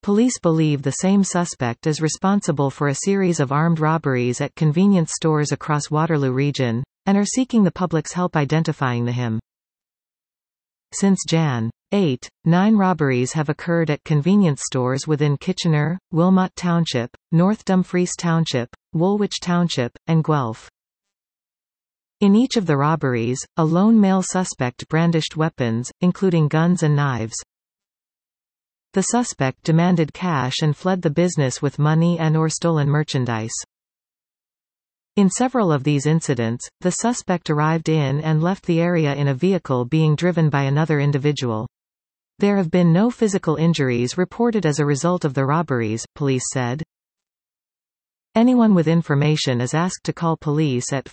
Police believe the same suspect is responsible for a series of armed robberies at convenience stores across Waterloo region, and are seeking the public's help identifying him. Since Jan. 8, 9 robberies have occurred at convenience stores within Kitchener, Wilmot Township, North Dumfries Township, Woolwich Township, and Guelph. In each of the robberies, a lone male suspect brandished weapons, including guns and knives. The suspect demanded cash and fled the business with money and/or stolen merchandise. In several of these incidents, the suspect arrived in and left the area in a vehicle being driven by another individual. There have been no physical injuries reported as a result of the robberies, police said. Anyone with information is asked to call police at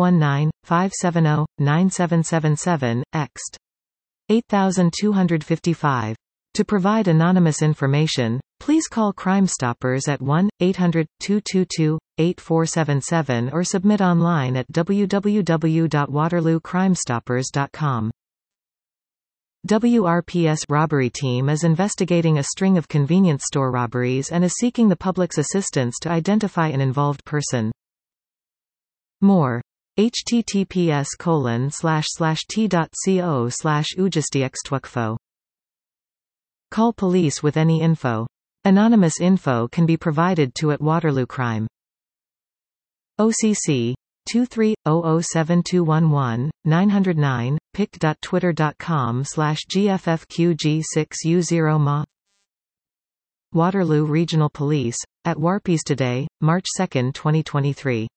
519-570-9777, ext. 8255. To provide anonymous information, please call Crime Stoppers at 1-800-222-8477 or submit online at www.waterloocrimestoppers.com. WRPS robbery team is investigating a string of convenience store robberies and is seeking the public's assistance to identify an involved person. More. https://t.co/ujustiextwkfo. Call police with any info. Anonymous info can be provided to at Waterloo Crime. OCC 23007211 909 pic.twitter.com/gffqg6u0ma. Waterloo Regional Police at Warpies today, March 2, 2023.